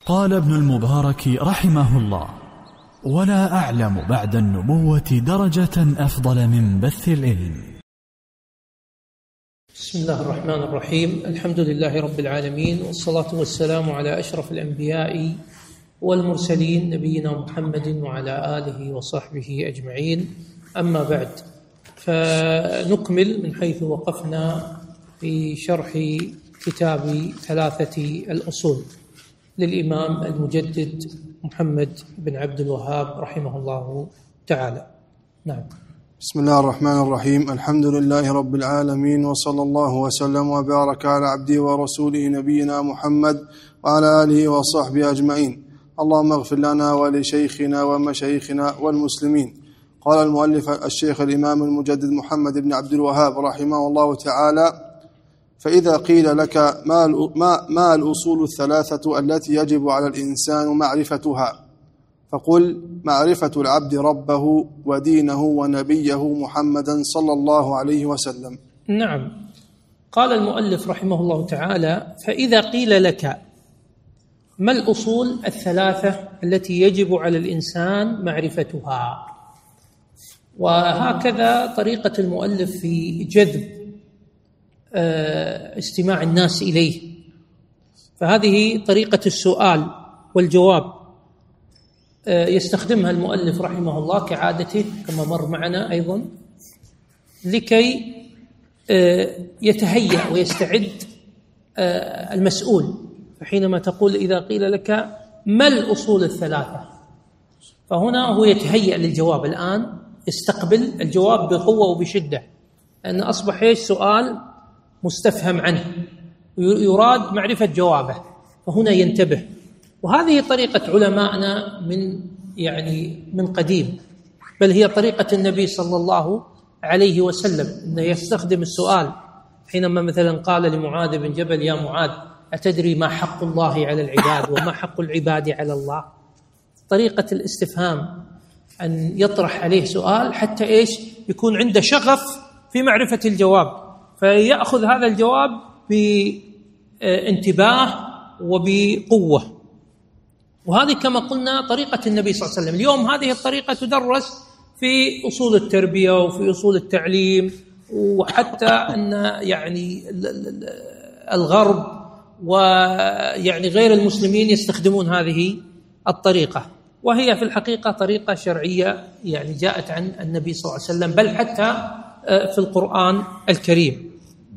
قال ابن المبارك رحمه الله: ولا أعلم بعد النبوة درجة أفضل من بث العلم. بسم الله الرحمن الرحيم. الحمد لله رب العالمين، والصلاة والسلام على أشرف الأنبياء والمرسلين نبينا محمد وعلى آله وصحبه أجمعين. أما بعد، فنكمل من حيث وقفنا في شرح كتاب ثلاثة الأصول للإمام المجدد محمد بن عبد الوهاب رحمه الله تعالى. نعم. بسم الله الرحمن الرحيم. الحمد لله رب العالمين، وصلى الله وسلم وبارك على عبده ورسوله نبينا محمد وعلى آله وصحبه أجمعين. اللهم اغفر لنا ولشيخنا ومشايخنا والمسلمين. قال المؤلف الشيخ الإمام المجدد محمد بن عبد الوهاب رحمه الله تعالى: فإذا قيل لك ما الأصول الثلاثة التي يجب على الإنسان معرفتها، فقل: معرفة العبد ربه ودينه ونبيه محمدا صلى الله عليه وسلم. نعم. قال المؤلف رحمه الله تعالى: فإذا قيل لك ما الأصول الثلاثة التي يجب على الإنسان معرفتها. وهكذا طريقة المؤلف في جذب استماع الناس إليه، فهذه طريقة السؤال والجواب يستخدمها المؤلف رحمه الله كعادته كما مر معنا أيضا، لكي يتهيأ ويستعد المسؤول. فحينما تقول إذا قيل لك ما الأصول الثلاثة، فهنا هو يتهيأ للجواب الآن، يستقبل الجواب بقوة وبشدة، لأن أصبح سؤال مستفهم عنه، يراد معرفة جوابه، فهنا ينتبه. وهذه طريقة علمائنا من قديم، بل هي طريقة النبي صلى الله عليه وسلم، أنه يستخدم السؤال. حينما مثلا قال لمعاذ بن جبل: يا معاذ، أتدري ما حق الله على العباد وما حق العباد على الله؟ طريقة الاستفهام أن يطرح عليه سؤال حتى يكون عنده شغف في معرفة الجواب، فيأخذ هذا الجواب بانتباه وبقوة. وهذه كما قلنا طريقة النبي صلى الله عليه وسلم. اليوم هذه الطريقة تدرس في أصول التربية وفي أصول التعليم، وحتى أن الغرب غير المسلمين يستخدمون هذه الطريقة، وهي في الحقيقة طريقة شرعية جاءت عن النبي صلى الله عليه وسلم، بل حتى في القرآن الكريم.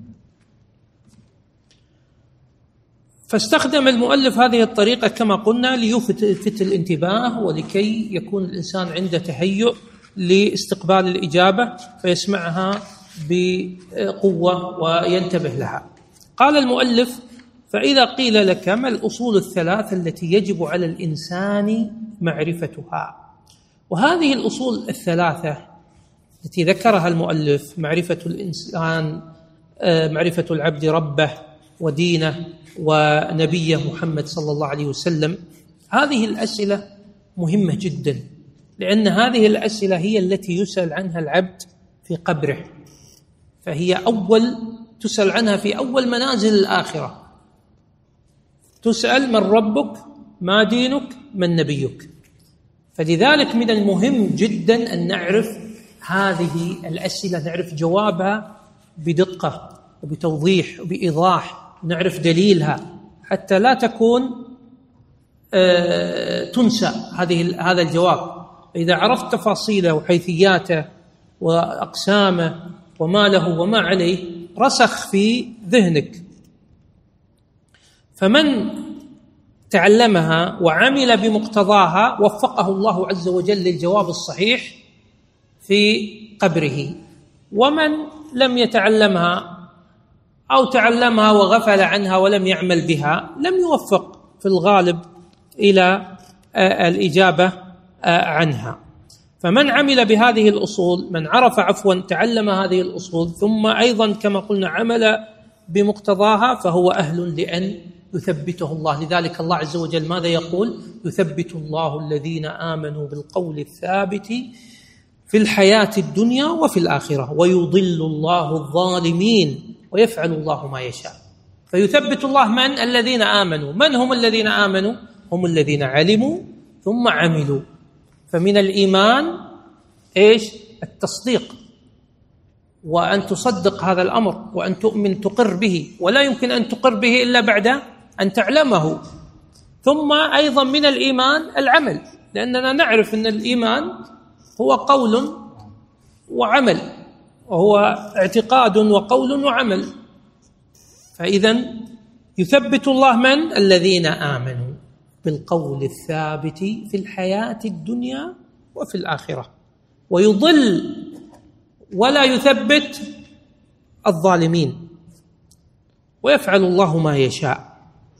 فاستخدم المؤلف هذه الطريقة كما قلنا ليلفت الانتباه، ولكي يكون الإنسان عنده تهيؤ لاستقبال الإجابة فيسمعها بقوة وينتبه لها. قال المؤلف: فإذا قيل لك ما الأصول الثلاث التي يجب على الإنسان معرفتها. وهذه الأصول الثلاثة التي ذكرها المؤلف: معرفة الإنسان، معرفة العبد ربه ودينه ونبيه محمد صلى الله عليه وسلم، هذه الأسئلة مهمة جدا، لأن هذه الأسئلة هي التي يسأل عنها العبد في قبره، فهي تسأل عنها في أول منازل الآخرة. تسأل: من ربك؟ ما دينك؟ من نبيك؟ فلذلك من المهم جدا أن نعرف هذه الأسئلة، نعرف جوابها بدقة وبتوضيح وبإيضاح، نعرف دليلها حتى لا تكون تنسى هذا الجواب. إذا عرفت تفاصيله وحيثياته وأقسامه وما له وما عليه رسخ في ذهنك. فمن تعلمها وعمل بمقتضاها وفقه الله عز وجل للجواب الصحيح في قبره. ومن لم يتعلمها أو تعلمها وغفل عنها ولم يعمل بها لم يوفق في الغالب إلى الإجابة عنها. فمن عمل بهذه الأصول، من تعلم هذه الأصول ثم أيضا كما قلنا عمل بمقتضاها، فهو أهل لأن يثبته الله. لذلك الله عز وجل ماذا يقول؟ يثبت الله الذين آمنوا بالقول الثابت في الحياة الدنيا وفي الآخرة ويضل الله الظالمين ويفعل الله ما يشاء. فيثبت الله من؟ الذين آمنوا. من هم الذين آمنوا؟ هم الذين علموا ثم عملوا. فمن الإيمان إيش؟ التصديق، وأن تصدق هذا الأمر، وأن تؤمن تقر به، ولا يمكن أن تقر به إلا بعد أن تعلمه. ثم أيضا من الإيمان العمل، لأننا نعرف أن الإيمان هو قول وعمل، وهو اعتقاد وقول وعمل. فإذا يثبت الله من؟ الذين آمنوا بالقول الثابت في الحياة الدنيا وفي الآخرة، ويضل ولا يثبت الظالمين، ويفعل الله ما يشاء.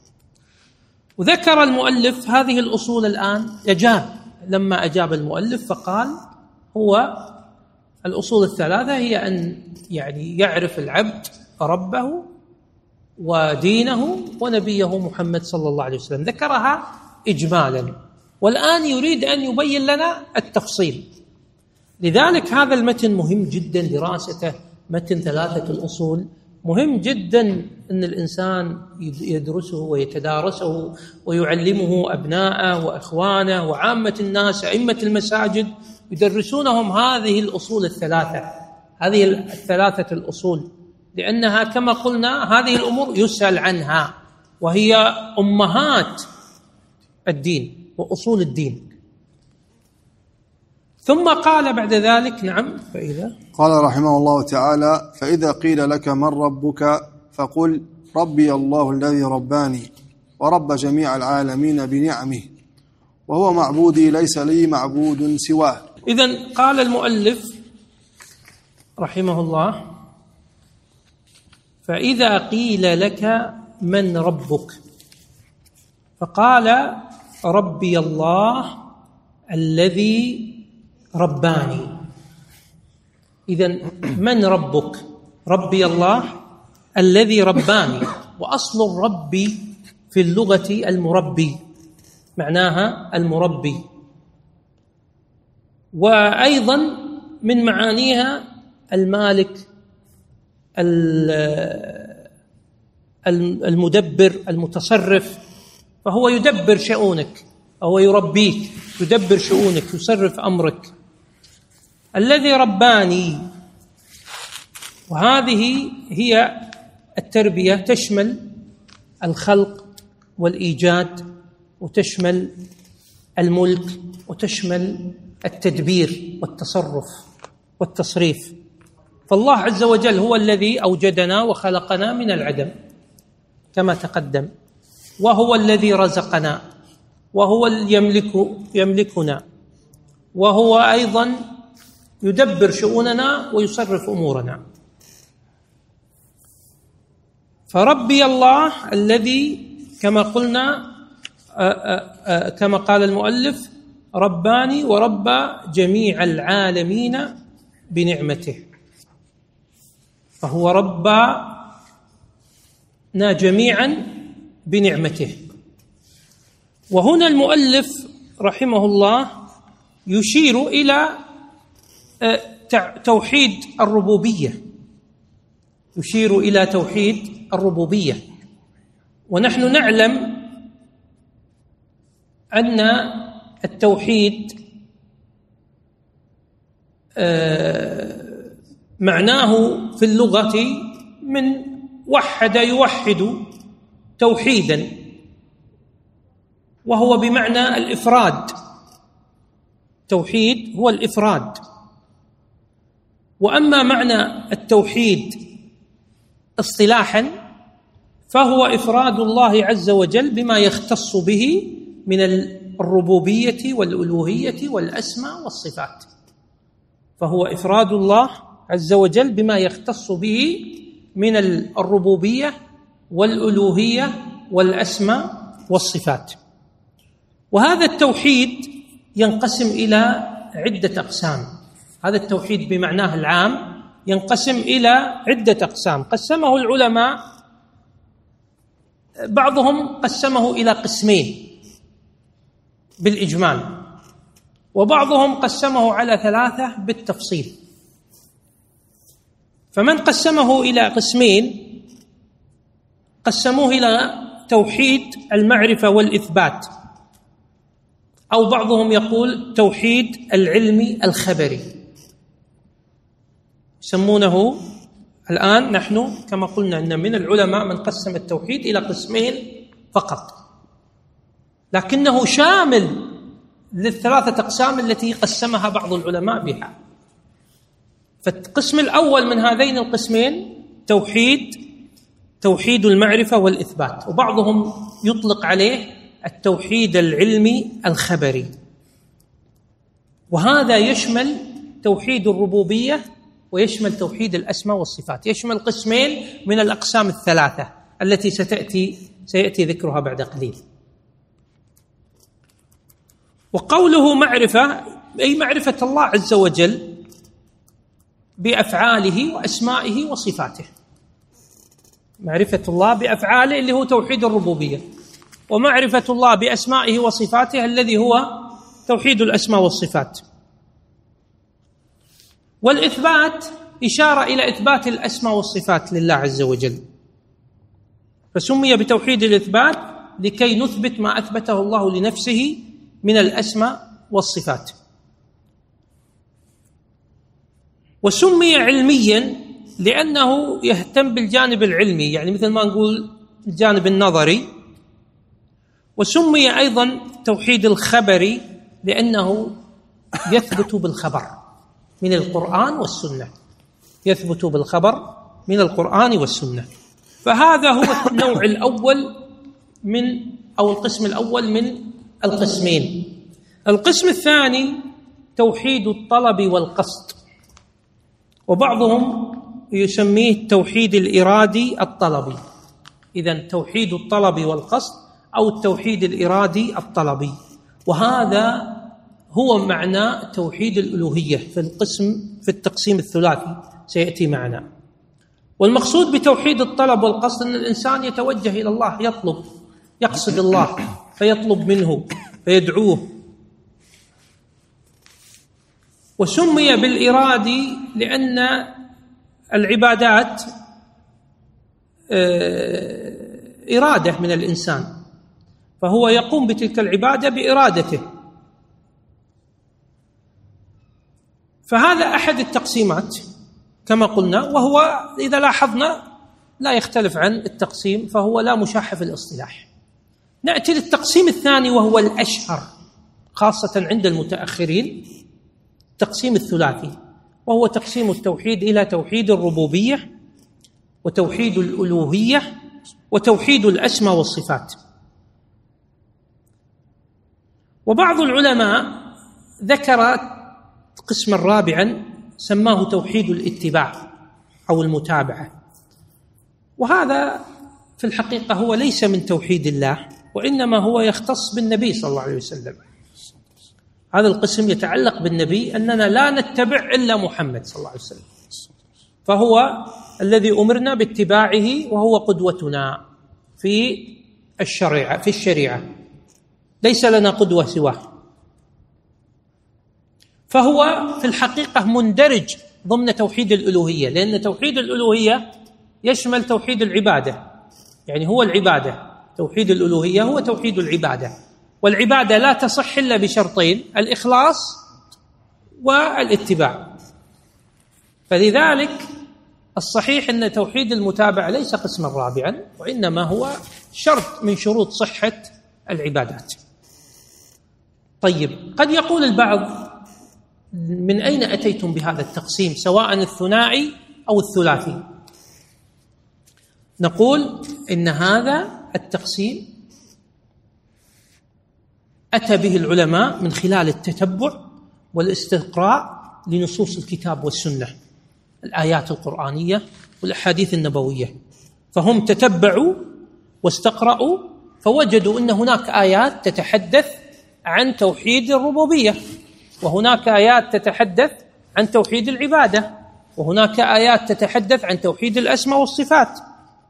وذكر المؤلف هذه الأصول الآن، لما أجاب المؤلف فقال هو الأصول الثلاثة هي أن يعرف العبد ربه ودينه ونبيه محمد صلى الله عليه وسلم. ذكرها إجمالا، والآن يريد أن يبين لنا التفصيل. لذلك هذا المتن مهم جدا دراسته، متن ثلاثة الأصول مهم جدا أن الإنسان يدرسه ويتدارسه ويعلمه أبناءه وإخوانه وعامة الناس. أئمة المساجد يدرسونهم هذه الأصول الثلاثة، هذه الثلاثة الأصول، لأنها كما قلنا هذه الأمور يسأل عنها، وهي أمهات الدين وأصول الدين. ثم قال بعد ذلك فإذا قال رحمه الله تعالى: فإذا قيل لك من ربك فقل ربي الله الذي رباني ورب جميع العالمين بنعمه، وهو معبودي ليس لي معبود سواه. إذن قال المؤلف رحمه الله: فإذا قيل لك من ربك فقال ربي الله الذي رباني. إذن من ربك؟ ربي الله الذي رباني. وأصل الرب في اللغة المربي، معناها المربي، وأيضا من معانيها المالك المدبر المتصرف، فهو يدبر شؤونك، هو يربيك، يدبر شؤونك، يصرف أمرك. الذي رباني، وهذه هي التربية، تشمل الخلق والإيجاد، وتشمل الملك، وتشمل التدبير والتصرف والتصريف. فالله عز وجل هو الذي أوجدنا وخلقنا من العدم كما تقدم، وهو الذي رزقنا، وهو يملكنا، وهو أيضا يدبر شؤوننا ويصرف أمورنا. فربي الله الذي كما قلنا كما قال المؤلف رباني ورب جميع العالمين بنعمته، فهو ربنا جميعا بنعمته. وهنا المؤلف رحمه الله يشير إلى توحيد الربوبية، يشير إلى توحيد الربوبية. ونحن نعلم أن التوحيد معناه في اللغة من وحد يوحد توحيدا، وهو بمعنى الإفراد. توحيد هو الإفراد. وأما معنى التوحيد اصطلاحا فهو إفراد الله عز وجل بما يختص به من الربوبية والألوهية والأسماء والصفات. فهو إفراد الله عز وجل بما يختص به من الربوبية والألوهية والأسماء والصفات. وهذا التوحيد ينقسم إلى عدة أقسام. هذا التوحيد بمعناه العام ينقسم إلى عدة أقسام، قسمه العلماء، بعضهم قسمه إلى قسمين بالإجمال، وبعضهم قسمه على 3 بالتفصيل. فمن قسمه إلى قسمين قسموه إلى توحيد المعرفة والإثبات، أو بعضهم يقول توحيد العلمي الخبري، يسمونه الآن نحن كما قلنا أن من العلماء من قسم التوحيد إلى قسمين فقط، لكنه شامل للثلاثة أقسام التي قسمها بعض العلماء بها. فالقسم الأول من هذين القسمين توحيد المعرفة والإثبات، وبعضهم يطلق عليه التوحيد العلمي الخبري، وهذا يشمل توحيد الربوبية ويشمل توحيد الأسماء والصفات، يشمل قسمين من الأقسام الثلاثة التي سيأتي ذكرها بعد قليل. وقوله معرفة أي معرفة الله عز وجل بأفعاله وأسمائه وصفاته، معرفة الله بأفعاله اللي هو توحيد الربوبية، ومعرفة الله بأسمائه وصفاته الذي هو توحيد الأسماء والصفات. والإثبات إشارة إلى إثبات الأسماء والصفات لله عز وجل، فسمي بتوحيد الإثبات لكي نثبت ما أثبته الله لنفسه من الأسماء والصفات. وسمي علميا لأنه يهتم بالجانب العلمي، يعني مثل ما نقول الجانب النظري. وسمي أيضا توحيد الخبري لأنه يثبت بالخبر من القرآن والسنة، يثبت بالخبر من القرآن والسنة. فهذا هو النوع الأول أو القسم الأول من القسمين. القسم الثاني توحيد الطلب والقصد، وبعضهم يسميه التوحيد الإرادي الطلبي. إذن توحيد الطلب والقصد أو التوحيد الإرادي الطلبي، وهذا هو معنى توحيد الألوهية في التقسيم الثلاثي سيأتي معنا. والمقصود بتوحيد الطلب والقصد أن الإنسان يتوجه إلى الله، يقصد الله فيطلب منه فيدعوه. وسمي بالإرادي لأن العبادات إرادة من الإنسان، فهو يقوم بتلك العبادة بإرادته. فهذا أحد التقسيمات كما قلنا، وهو إذا لاحظنا لا يختلف عن التقسيم، فهو لا مشاح في الاصطلاح. نأتي للتقسيم الثاني وهو الأشهر خاصة عند المتأخرين، التقسيم الثلاثي، وهو تقسيم التوحيد إلى توحيد الربوبية وتوحيد الألوهية وتوحيد الأسماء والصفات. وبعض العلماء ذكر قسما رابعا سماه توحيد الاتباع أو المتابعة، وهذا في الحقيقة هو ليس من توحيد الله، وإنما هو يختص بالنبي صلى الله عليه وسلم. هذا القسم يتعلق بالنبي، أننا لا نتبع إلا محمد صلى الله عليه وسلم، فهو الذي أمرنا باتباعه وهو قدوتنا في الشريعة، ليس لنا قدوة سواه. فهو في الحقيقة مندرج ضمن توحيد الألوهية، لأن توحيد الألوهية يشمل توحيد العبادة، يعني هو العبادة. توحيد الألوهية هو توحيد العبادة، والعبادة لا تصح إلا بشرطين: الإخلاص والاتباع. فلذلك الصحيح أن توحيد المتابعة ليس قسما رابعا، وإنما هو شرط من شروط صحة العبادات. طيب، قد يقول البعض: من أين أتيتم بهذا التقسيم سواء الثنائي أو الثلاثي؟ نقول إن هذا التقسيم أتى به العلماء من خلال التتبع والاستقراء لنصوص الكتاب والسنة، الآيات القرآنية والأحاديث النبوية. فهم تتبعوا واستقرأوا فوجدوا أن هناك آيات تتحدث عن توحيد الربوبية، وهناك آيات تتحدث عن توحيد العبادة، وهناك آيات تتحدث عن توحيد الأسماء والصفات.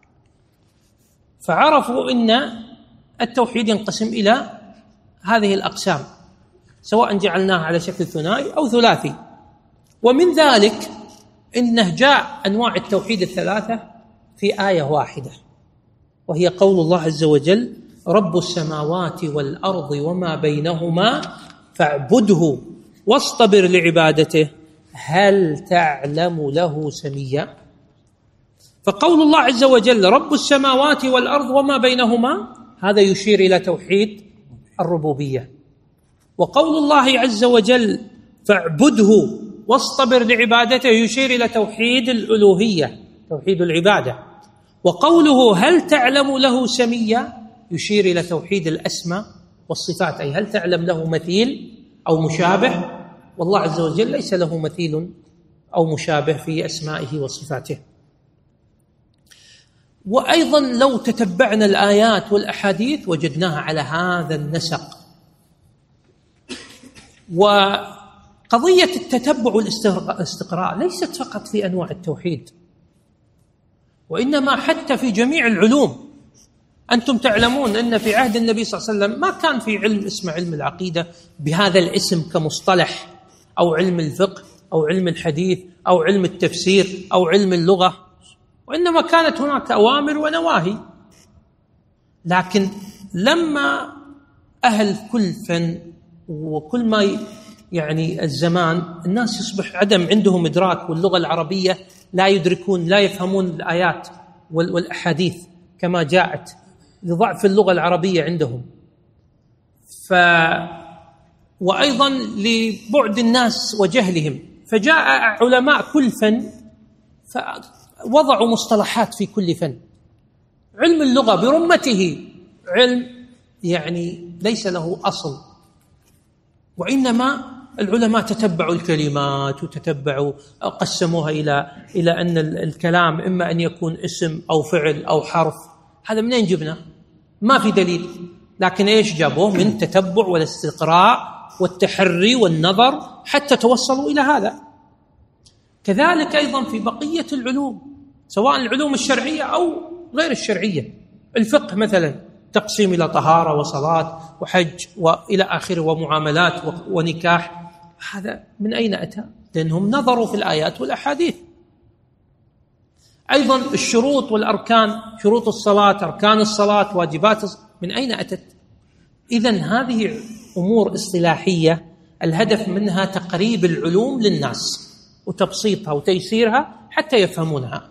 فعرفوا أن التوحيد ينقسم إلى هذه الأقسام، سواء جعلناها على شكل ثنائي أو ثلاثي. ومن ذلك إنه جاء أنواع التوحيد الثلاثة في آية واحدة، وهي قول الله عز وجل: رب السماوات والأرض وما بينهما فاعبده واصطبر لعبادته هل تعلم له سميا. فقول الله عز وجل رب السماوات والأرض وما بينهما هذا يشير إلى توحيد الربوبية، وقول الله عز وجل فاعبده واصطبر لعبادته يشير إلى توحيد الألوهية، توحيد العبادة، وقوله هل تعلم له سميا يشير إلى توحيد الأسماء والصفات، أي هل تعلم له مثيل أو مشابه، والله عز وجل ليس له مثيل أو مشابه في أسمائه وصفاته. وأيضا لو تتبعنا الآيات والأحاديث وجدناها على هذا النسق. وقضية التتبع والاستقراء ليست فقط في أنواع التوحيد، وإنما حتى في جميع العلوم. أنتم تعلمون أن في عهد النبي صلى الله عليه وسلم ما كان في علم اسمه علم العقيدة بهذا الاسم كمصطلح، أو علم الفقه أو علم الحديث أو علم التفسير أو علم اللغة، وإنما كانت هناك أوامر ونواهي. لكن لما أهل كل فن وكل ما يعني الزمان الناس يصبح عدم عندهم إدراك، واللغة العربية لا يدركون لا يفهمون الآيات والأحاديث كما جاءت لضعف اللغة العربية عندهم، وأيضا لبعد الناس وجهلهم، فجاء علماء كل فن فوضعوا مصطلحات في كل فن. علم اللغة برمته علم يعني ليس له أصل، وإنما العلماء تتبعوا الكلمات وتتبعوا قسموها إلى أن الكلام إما أن يكون اسم أو فعل أو حرف. هذا منين جبنا؟ ما في دليل، لكن إيش جابوه؟ من تتبع والاستقراء والتحري والنظر حتى توصلوا إلى هذا. كذلك أيضا في بقية العلوم، سواء العلوم الشرعية أو غير الشرعية. الفقه مثلا تقسيم إلى طهارة وصلاة وحج وإلى آخره ومعاملات ونكاح، هذا من أين أتى؟ لأنهم نظروا في الآيات والأحاديث. أيضا الشروط والأركان، شروط الصلاة، أركان الصلاة، واجبات من أين أتت؟ إذن هذه أمور اصطلاحية الهدف منها تقريب العلوم للناس وتبسيطها وتيسيرها حتى يفهمونها،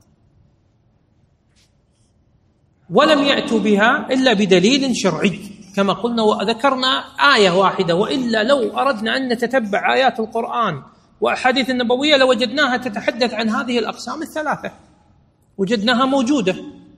ولم يأتوا بها إلا بدليل شرعي كما قلنا وذكرنا آية واحدة. وإلا لو أردنا أن نتتبع آيات القرآن وأحاديث النبوية لوجدناها تتحدث عن هذه الأقسام الثلاثة، وجدناها موجودة.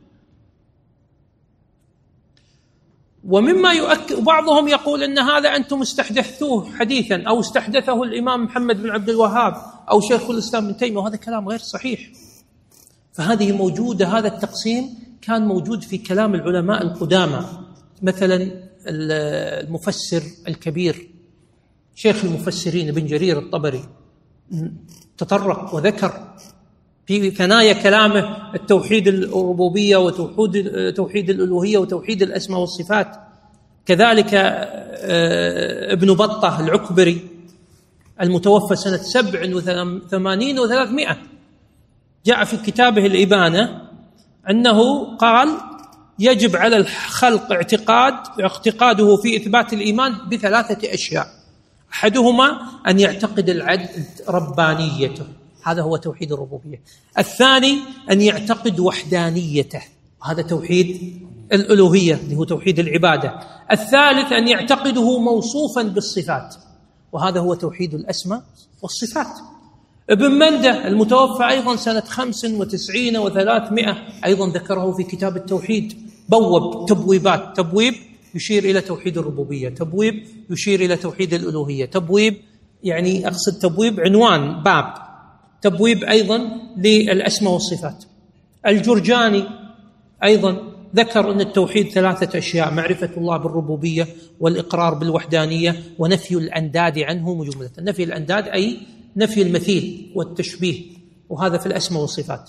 ومما يؤكد بعضهم يقول أن هذا أنتم استحدثتوه حديثا أو استحدثه الإمام محمد بن عبد الوهاب أو شيخ الإسلام ابن تيمية، وهذا كلام غير صحيح. فهذه موجودة، هذا التقسيم كان موجود في كلام العلماء القدامى. مثلا المفسر الكبير شيخ المفسرين ابن جرير الطبري تطرق وذكر في ثنايا كلامه التوحيد الربوبية وتوحيد الألوهية وتوحيد الأسماء والصفات. كذلك ابن بطة العكبري المتوفى سنة 87 و300 جاء في كتابه الإبانة أنه قال يجب على الخلق اعتقاده في إثبات الإيمان بثلاثة أشياء: أحدهما أن يعتقد العدل ربانيته، هذا هو توحيد الربوبية. الثاني أن يعتقد وحدانيته، هذا توحيد الألوهية اللي هو توحيد العبادة. الثالث أن يعتقده موصوفا بالصفات، وهذا هو توحيد الأسماء والصفات. ابن منده المتوفى أيضا سنة 95 و300 أيضا ذكره في كتاب التوحيد، بوب تبويبات، تبويب يشير إلى توحيد الربوبية، تبويب يشير إلى توحيد الألوهية، تبويب يعني أقصد تبويب عنوان باب، تبويب أيضا للأسماء والصفات. الجرجاني أيضا ذكر أن التوحيد ثلاثة أشياء: معرفة الله بالربوبية والإقرار بالوحدانية ونفي الأنداد عنه مجملة. نفي الأنداد أي نفي المثيل والتشبيه، وهذا في الأسماء والصفات.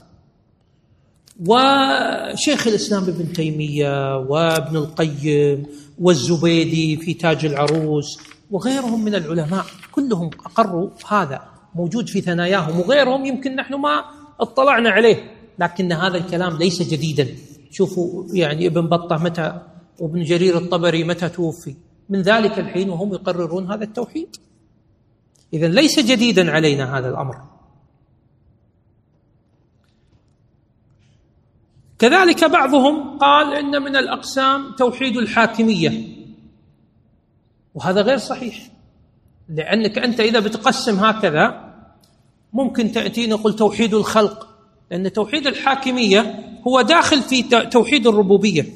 وشيخ الإسلام ابن تيمية وابن القيم والزبيدي في تاج العروس وغيرهم من العلماء كلهم أقروا هذا، موجود في ثناياهم، وغيرهم يمكن نحن ما اطلعنا عليه، لكن هذا الكلام ليس جديدا. شوفوا يعني ابن بطة متى وابن جرير الطبري متى توفي، من ذلك الحين وهم يقررون هذا التوحيد. إذن ليس جديدا علينا هذا الأمر. كذلك بعضهم قال إن من الأقسام توحيد الحاكمية، وهذا غير صحيح، لأنك أنت إذا بتقسم هكذا ممكن تأتينا قل توحيد الخلق، لأن توحيد الحاكمية هو داخل في توحيد الربوبية.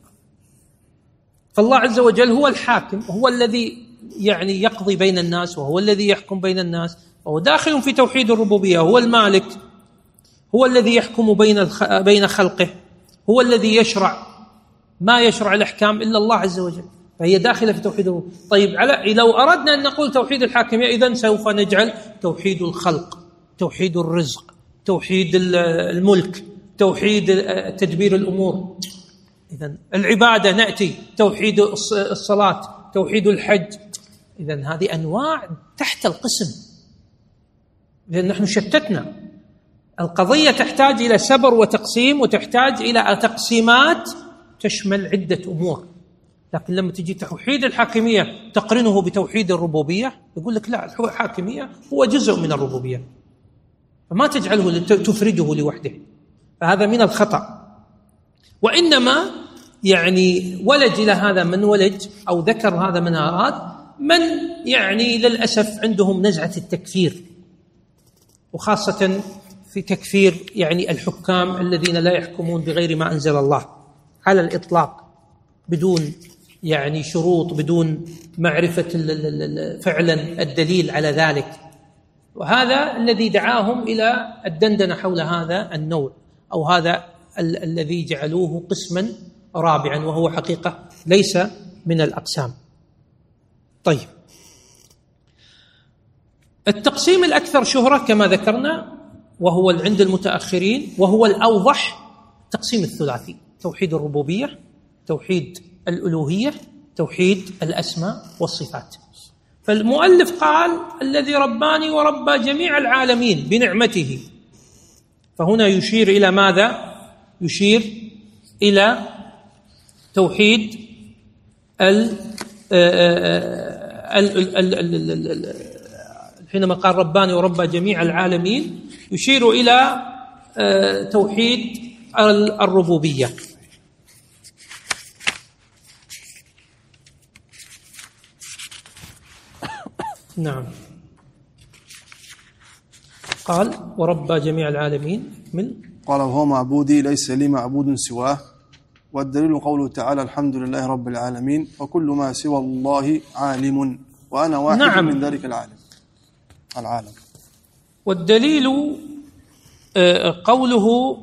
فالله عز وجل هو الحاكم، هو الذي يعني يقضي بين الناس، وهو الذي يحكم بين الناس، وهو داخل في توحيد الربوبية. هو المالك، هو الذي يحكم بين خلقه، هو الذي يشرع، ما يشرع الأحكام إلا الله عز وجل، فهي داخلة في توحيد الربوبية. طيب لو أردنا أن نقول توحيد الحاكمية، إذن سوف نجعل توحيد الخلق، توحيد الرزق، توحيد الملك، توحيد تدبير الأمور. إذن العبادة نأتي توحيد الصلاة، توحيد الحج. إذن هذه أنواع تحت القسم، لأن نحن شتتنا. القضية تحتاج إلى سبر وتقسيم، وتحتاج إلى تقسيمات تشمل عدة أمور. لكن لما تجي توحيد الحاكمية تقرنه بتوحيد الربوبية، يقول لك لا، الحاكمية هو جزء من الربوبية، فما تجعله تفرده لوحده، فهذا من الخطأ. وإنما يعني ولج إلى هذا من ولج، أو ذكر هذا من أراد، من يعني للأسف عندهم نزعة التكفير، وخاصة في تكفير يعني الحكام الذين لا يحكمون بغير ما أنزل الله على الإطلاق، بدون يعني شروط، بدون معرفة فعلا الدليل على ذلك. وهذا الذي دعاهم إلى الدندنة حول هذا النوع، أو هذا الذي جعلوه قسما رابعا، وهو حقيقة ليس من الأقسام. طيب، التقسيم الأكثر شهرة كما ذكرنا وهو عند المتأخرين، وهو الأوضح، تقسيم الثلاثي: توحيد الربوبية، توحيد الألوهية، توحيد الأسماء والصفات. فالمؤلف قال: الذي رباني وربى جميع العالمين بنعمته. فهنا يشير إلى ماذا؟ يشير إلى توحيد حينما قال رباني وربى جميع العالمين يشير إلى توحيد الربوبية. نعم، قال وربى جميع العالمين قال: وهو معبودي ليس لي معبود سواه. والدليل قوله تعالى: الحمد لله رب العالمين، وكل ما سوى الله عالم، وأنا واحد نعم. من ذلك العالم. والدليل قوله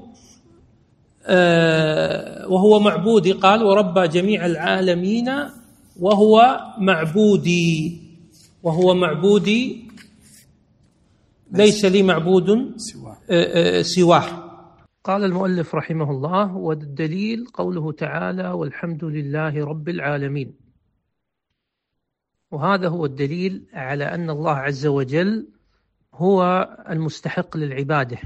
وهو معبودي، قال وربى جميع العالمين وهو معبودي ليس لي معبود سواه. قال المؤلف رحمه الله: والدليل قوله تعالى: والحمد لله رب العالمين. وهذا هو الدليل على أن الله عز وجل هو المستحق للعبادة،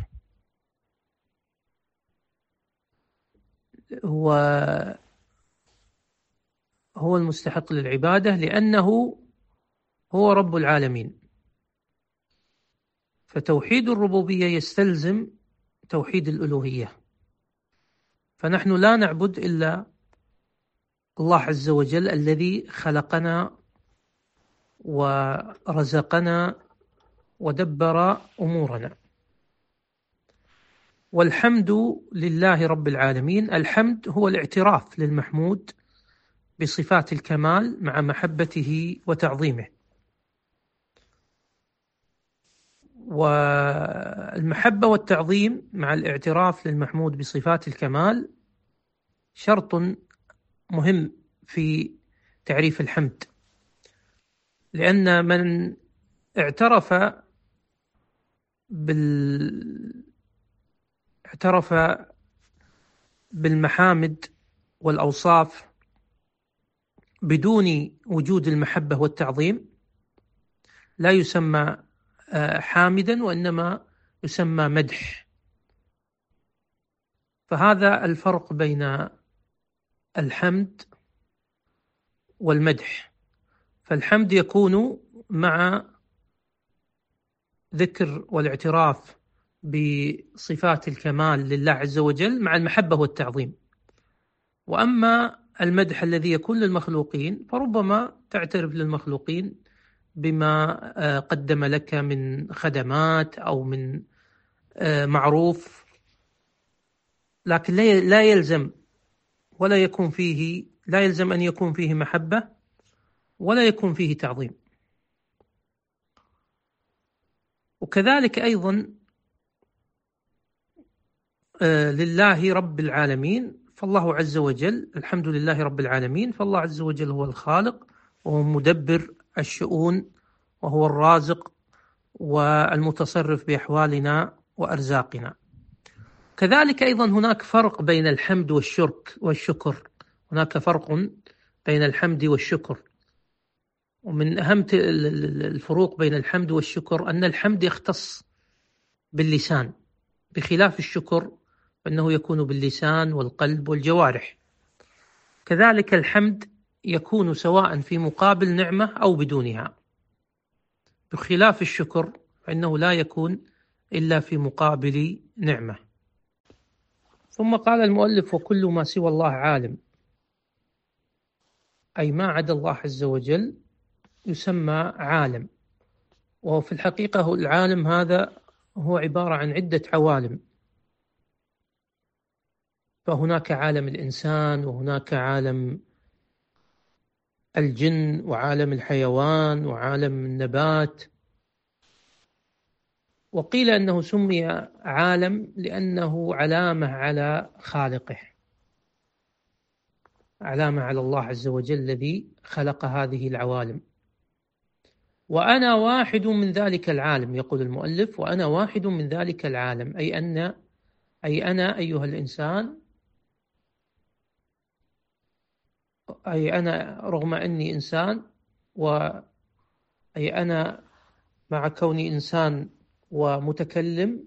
هو المستحق للعبادة لأنه هو رب العالمين. فتوحيد الربوبية يستلزم توحيد الألوهية، فنحن لا نعبد إلا الله عز وجل الذي خلقنا ورزقنا ودبر أمورنا. والحمد لله رب العالمين، الحمد هو الاعتراف للمحمود بصفات الكمال مع محبته وتعظيمه. والمحبة والتعظيم مع الاعتراف للمحمود بصفات الكمال شرط مهم في تعريف الحمد، لأن من اعترف بالمحامد والأوصاف بدون وجود المحبة والتعظيم لا يسمى حامدا، وإنما يسمى مدح. فهذا الفرق بين الحمد والمدح. فالحمد يكون مع ذكر والاعتراف بصفات الكمال لله عز وجل مع المحبة والتعظيم. وأما المدح الذي يكون للمخلوقين فربما تعترف للمخلوقين بما قدم لك من خدمات أو من معروف، لكن لا يلزم أن يكون فيه محبة ولا يكون فيه تعظيم. وكذلك أيضا لله رب العالمين، فالله عز وجل الحمد لله رب العالمين، فالله عز وجل هو الخالق وهو مدبر الشؤون وهو الرازق والمتصرف بأحوالنا وأرزاقنا. كذلك أيضا هناك فرق بين الحمد والشكر. هناك فرق بين الحمد والشكر، ومن أهم الفروق بين الحمد والشكر أن الحمد يختص باللسان، بخلاف الشكر فإنه يكون باللسان والقلب والجوارح. كذلك الحمد يكون سواء في مقابل نعمة أو بدونها، بخلاف الشكر فإنه لا يكون إلا في مقابل نعمة. ثم قال المؤلف: وكل ما سوى الله عالم، أي ما عدا الله عز وجل يسمى عالم. وفي الحقيقة العالم هذا هو عبارة عن عدة عوالم، فهناك عالم الإنسان وهناك عالم الجن وعالم الحيوان وعالم النبات. وقيل أنه سمي عالم لأنه علامة على خالقه، علامة على الله عز وجل الذي خلق هذه العوالم. وأنا واحد من ذلك العالم، يقول المؤلف: وأنا واحد من ذلك العالم، أي أنا أيها الإنسان، أي أنا رغم أني إنسان، أي أنا مع كوني إنسان ومتكلم،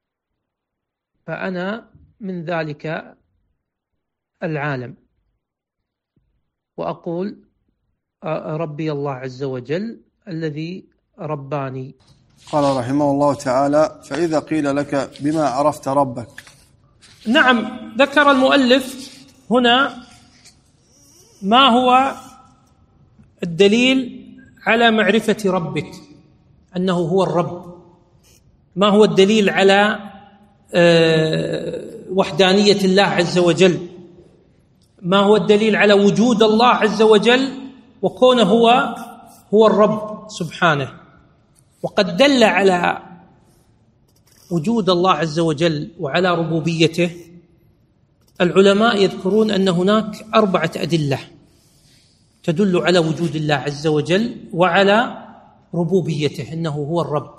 فأنا من ذلك العالم. وأقول ربي الله عز وجل الذي رباني. قال رحمه الله تعالى: فإذا قيل لك بما عرفت ربك. نعم، ذكر المؤلف هنا ما هو الدليل على معرفة ربك، أنه هو الرب. ما هو الدليل على وحدانية الله عز وجل؟ ما هو الدليل على وجود الله عز وجل وكونه هو الرب سبحانه؟ وقد دل على وجود الله عز وجل وعلى ربوبيته العلماء يذكرون أن هناك 4 أدلة تدل على وجود الله عز وجل وعلى ربوبيته، أنه هو الرب.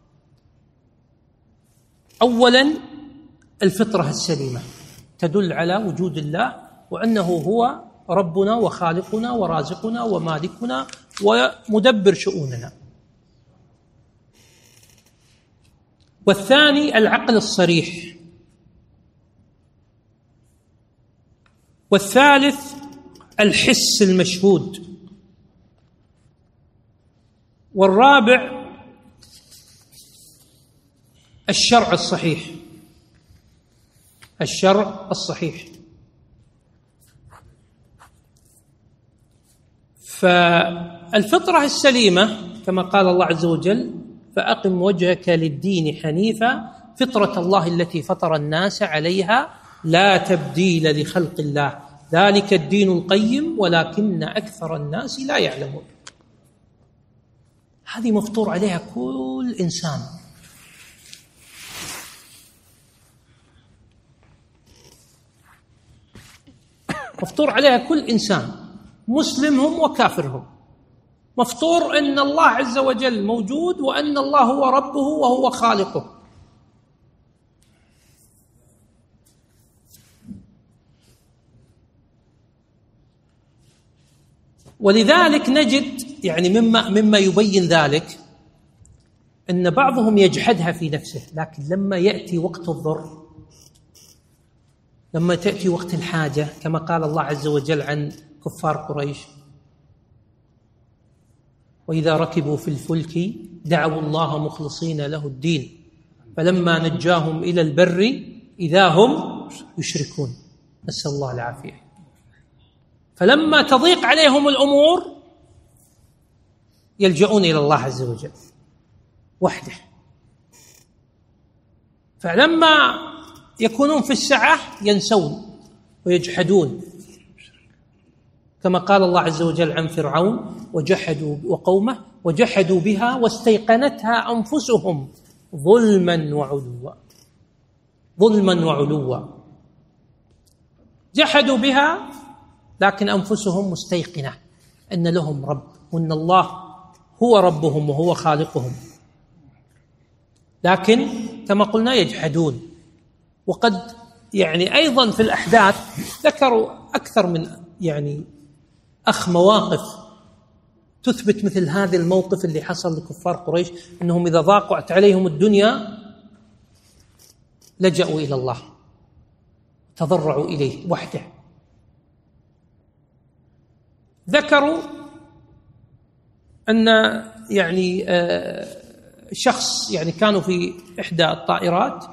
أولا الفطرة السليمة تدل على وجود الله وأنه هو ربنا وخالقنا ورازقنا ومالكنا ومدبر شؤوننا. والثاني العقل الصريح. والثالث الحس المشهود. والرابع الشرع الصحيح. الشرع الصحيح. فالفطرة السليمة كما قال الله عز وجل: فأقم وجهك للدين حنيفا فطرة الله التي فطر الناس عليها لا تبديل لخلق الله ذلك الدين القيم ولكن أكثر الناس لا يعلمون. هذه مفطور عليها كل إنسان. مفطور عليها كل إنسان، مسلمهم وكافرهم. مفطور أن الله عز وجل موجود وأن الله هو ربه وهو خالقه. ولذلك نجد يعني مما يبين ذلك أن بعضهم يجحدها في نفسه، لكن لما يأتي وقت الضر، لما تأتي وقت الحاجة، كما قال الله عز وجل عن كفار قريش: وإذا ركبوا في الفلك دعوا الله مخلصين له الدين فلما نجاهم إلى البر إذا هم يشركون. نسأل الله العافية. فلما تضيق عليهم الأمور يلجؤون إلى الله عز وجل وحده. فلما يكونون في السعة ينسون ويجحدون، كما قال الله عز وجل عن فرعون وجحدوا وقومه وجحدوا بها واستيقنتها أنفسهم ظلما وعلوا. ظلما وعلوا، جحدوا بها لكن أنفسهم مستيقنة أن لهم رب وأن الله هو ربهم وهو خالقهم، لكن كما قلنا يجحدون. وقد أيضا في الأحداث ذكروا أكثر من مواقف تثبت مثل هذا الموقف اللي حصل لكفار قريش، أنهم إذا ضاقت عليهم الدنيا لجأوا إلى الله تضرعوا إليه وحده. ذكروا أن شخص كانوا في إحدى الطائرات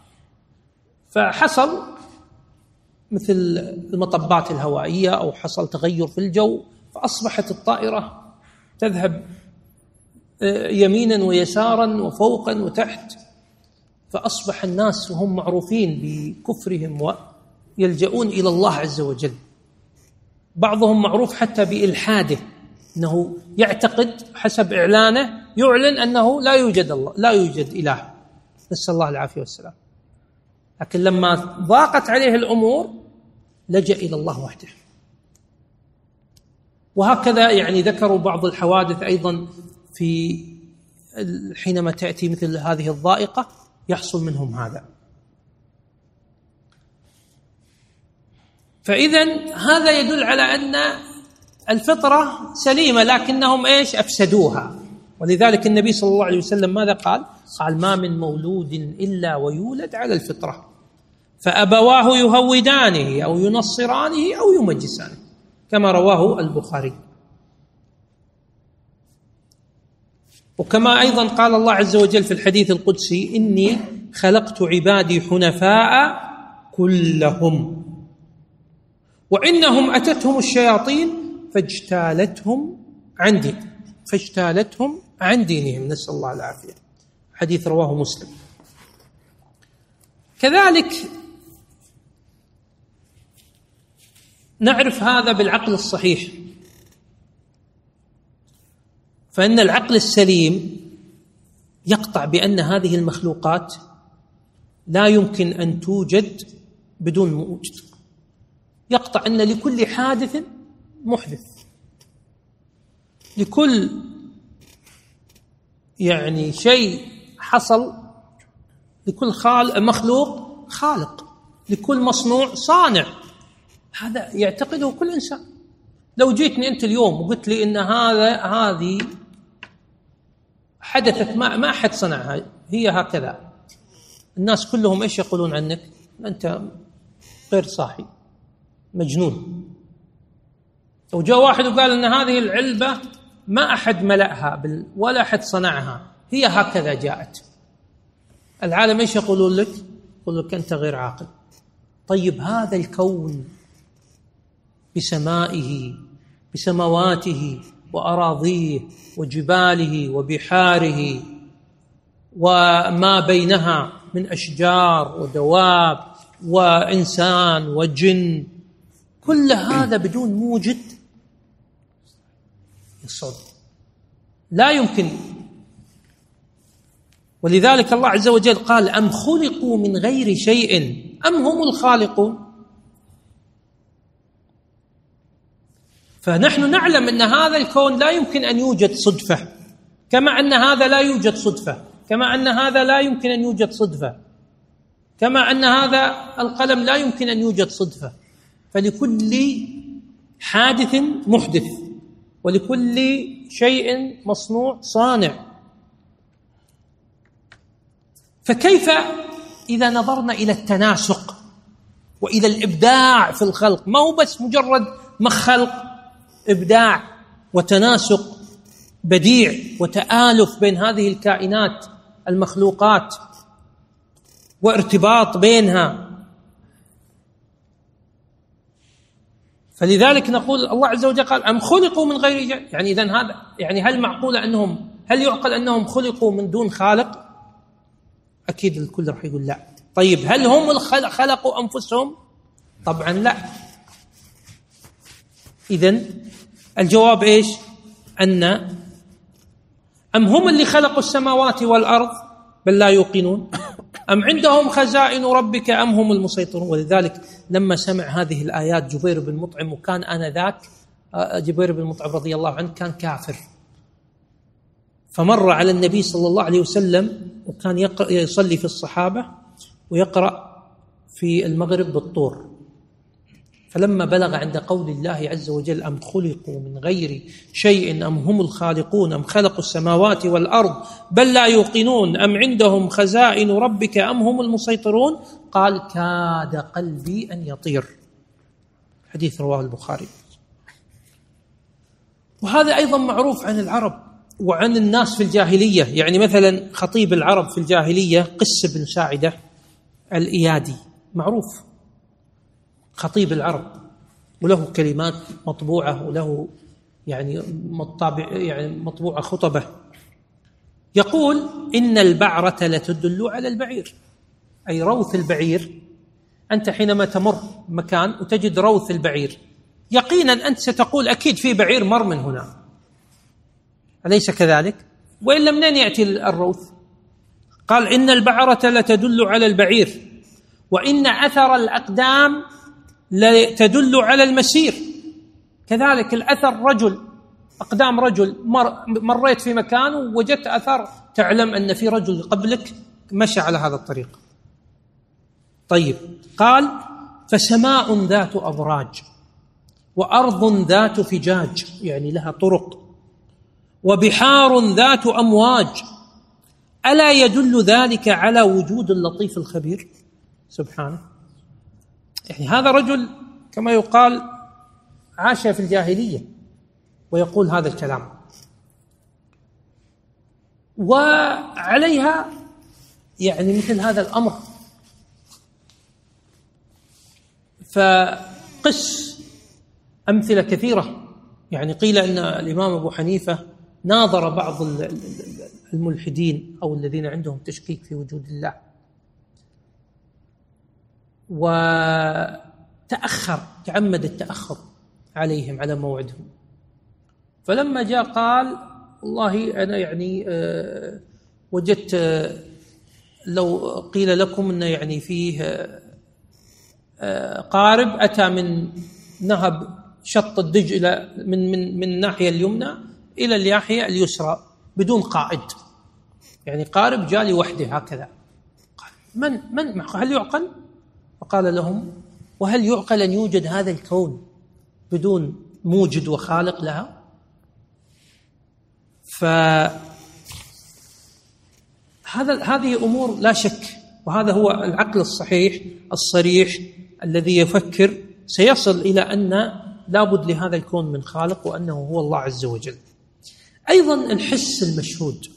فحصل مثل المطبات الهوائية أو حصل تغير في الجو، فأصبحت الطائرة تذهب يمينا ويسارا وفوقا وتحت، فأصبح الناس وهم معروفين بكفرهم ويلجؤون إلى الله عز وجل. بعضهم معروف حتى بإلحاده، أنه يعتقد حسب إعلانه يعلن أنه لا يوجد الله، لا يوجد إله، نسأل الله العافية والسلام. لكن لما ضاقت عليه الأمور لجأ إلى الله وحده. وهكذا ذكروا بعض الحوادث أيضا في حينما تأتي مثل هذه الضائقة يحصل منهم هذا. فإذن هذا يدل على أن الفطرة سليمة لكنهم أفسدوها. ولذلك النبي صلى الله عليه وسلم ماذا قال؟ قال: ما من مولود إلا ويولد على الفطرة فأبواه يهودانه أو ينصرانه أو يمجسانه، كما رواه البخاري. وكما أيضا قال الله عز وجل في الحديث القدسي: إني خلقت عبادي حنفاء كلهم وإنهم أتتهم الشياطين فاجتالتهم عن دينهم، نسأل الله العافية. حديث رواه مسلم. كذلك نعرف هذا بالعقل الصحيح، فإن العقل السليم يقطع بأن هذه المخلوقات لا يمكن أن توجد بدون موجد، يقطع أن لكل حادث محدث، لكل شيء حصل، لكل مخلوق خالق، لكل مصنوع صانع. هذا يعتقده كل إنسان. لو جيتني أنت اليوم وقلت لي إن هذه حدثت ما أحد صنعها، هي هكذا، الناس كلهم إيش يقولون عنك؟ أنت غير صاحي، مجنون. لو جاء واحد وقال إن هذه العلبة ما أحد ملأها ولا أحد صنعها، هي هكذا جاءت، العالم إيش يقولون لك؟ يقول لك أنت غير عاقل. طيب هذا الكون بسمائه بسماواته وأراضيه وجباله وبحاره وما بينها من أشجار ودواب وإنسان وجن، كل هذا بدون موجد يصعب، لا يمكن. ولذلك الله عز وجل قال: أم خلقوا من غير شيء أم هم الخالقون. فنحن نعلم أن هذا الكون لا يمكن أن يوجد صدفة، كما أن هذا لا يوجد صدفة، كما أن هذا لا يمكن أن يوجد صدفة، كما أن هذا القلم لا يمكن أن يوجد صدفة. فلكل حادث محدث ولكل شيء مصنوع صانع. فكيف إذا نظرنا إلى التناسق وإلى الإبداع في الخلق؟ ما هو بس مجرد خلق، إبداع وتناسق بديع وتآلف بين هذه الكائنات المخلوقات وارتباط بينها. فلذلك نقول الله عز وجل قال أم خلقوا من غير شيء، يعني إذن هذا يعني هل يعقل أنهم خلقوا من دون خالق؟ أكيد الكل راح يقول لا. طيب هل هم خلقوا أنفسهم؟ طبعا لا. إذن الجواب إيش؟ أم هم اللي خلقوا السماوات والأرض بل لا يوقنون، أم عندهم خزائن ربك أم هم المسيطرون. ولذلك لما سمع هذه الآيات جبير بن مطعم، وكان آنذاك جبير بن مطعم رضي الله عنه كان كافر، فمر على النبي صلى الله عليه وسلم وكان يصلي في الصحابة ويقرأ في المغرب بالطور، فلما بلغ عند قول الله عز وجل أم خلقوا من غير شيء أم هم الخالقون أم خلقوا السماوات والأرض بل لا يوقنون أم عندهم خزائن ربك أم هم المسيطرون، قال كاد قلبي أن يطير. حديث رواه البخاري. وهذا أيضا معروف عن العرب وعن الناس في الجاهلية. يعني مثلا خطيب العرب في الجاهلية قس بن ساعدة الإيادي معروف، خطيب العرب، وله كلمات مطبوعة وله يعني مطبوعة خطبة. يقول إن البعرة لتدل على البعير، أي روث البعير. أنت حينما تمر مكان وتجد روث البعير يقينا أنت ستقول أكيد في بعير مر من هنا، أليس كذلك؟ وإلا منين يأتي الروث؟ قال إن البعرة لتدل على البعير وإن أثر الأقدام تدل على المسير. كذلك الأثر رجل، أقدام رجل، مريت في مكان ووجدت أثر تعلم أن في رجل قبلك مشى على هذا الطريق. طيب قال فسماء ذات أبراج وأرض ذات فجاج، يعني لها طرق، وبحار ذات أمواج، ألا يدل ذلك على وجود اللطيف الخبير سبحانه. يعني هذا رجل كما يقال عاش في الجاهلية ويقول هذا الكلام، وعليها يعني مثل هذا الأمر. فقس أمثلة كثيرة. يعني قيل أن الإمام أبو حنيفة ناظر بعض الملحدين أو الذين عندهم تشكيك في وجود الله، تعمد التأخر عليهم على موعدهم. فلما جاء قال والله أنا يعني وجدت لو قيل لكم أن يعني فيه قارب أتى من نهب شط الدج إلى من الناحية اليمنى إلى الناحية اليسرى بدون قائد، يعني قارب جاء لوحده هكذا. قال من هل يعقل؟ فقال لهم وهل يعقل أن يوجد هذا الكون بدون موجد وخالق لها؟ هذه أمور لا شك، وهذا هو العقل الصحيح الصريح الذي يفكر سيصل إلى أن لابد لهذا الكون من خالق وأنه هو الله عز وجل. أيضا الحس المشهود،